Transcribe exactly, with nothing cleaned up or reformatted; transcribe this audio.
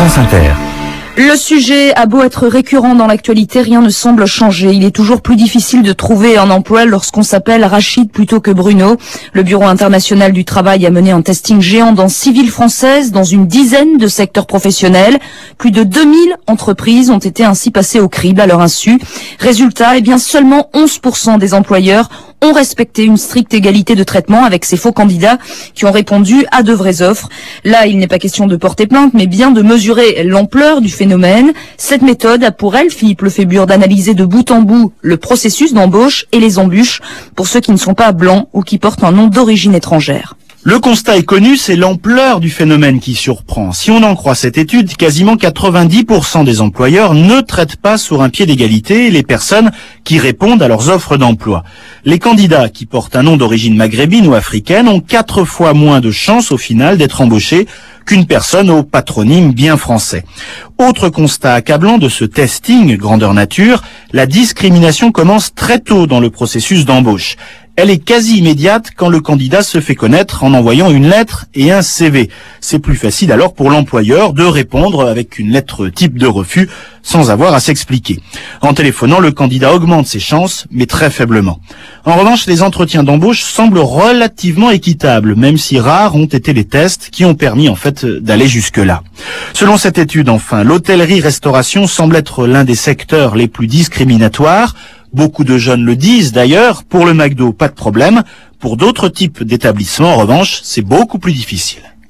France Inter. Le sujet a beau être récurrent dans l'actualité, rien ne semble changer. Il est toujours plus difficile de trouver un emploi lorsqu'on s'appelle Rachid plutôt que Bruno. Le Bureau international du travail a mené un testing géant dans six villes françaises, dans une dizaine de secteurs professionnels. Plus de deux mille entreprises ont été ainsi passées au crible à leur insu. Résultat, eh bien seulement onze pour cent des employeurs ont respecté une stricte égalité de traitement avec ces faux candidats qui ont répondu à de vraies offres. Là, il n'est pas question de porter plainte, mais bien de mesurer l'ampleur du phénomène. Cette méthode a pour elle, Philippe Lefébure, d'analyser de bout en bout le processus d'embauche et les embûches pour ceux qui ne sont pas blancs ou qui portent un nom d'origine étrangère. Le constat est connu, c'est l'ampleur du phénomène qui surprend. Si on en croit cette étude, quasiment quatre-vingt-dix pour cent des employeurs ne traitent pas sur un pied d'égalité les personnes qui répondent à leurs offres d'emploi. Les candidats qui portent un nom d'origine maghrébine ou africaine ont quatre fois moins de chances au final d'être embauchés qu'une personne au patronyme bien français. Autre constat accablant de ce testing grandeur nature, la discrimination commence très tôt dans le processus d'embauche. Elle est quasi immédiate quand le candidat se fait connaître en envoyant une lettre et un C V. C'est plus facile alors pour l'employeur de répondre avec une lettre type de refus sans avoir à s'expliquer. En téléphonant, le candidat augmente ses chances, mais très faiblement. En revanche, les entretiens d'embauche semblent relativement équitables, même si rares ont été les tests qui ont permis en fait d'aller jusque-là. Selon cette étude, enfin, l'hôtellerie-restauration semble être l'un des secteurs les plus discriminatoires. Beaucoup de jeunes le disent d'ailleurs. Pour le McDo, pas de problème. Pour d'autres types d'établissements, en revanche, c'est beaucoup plus difficile.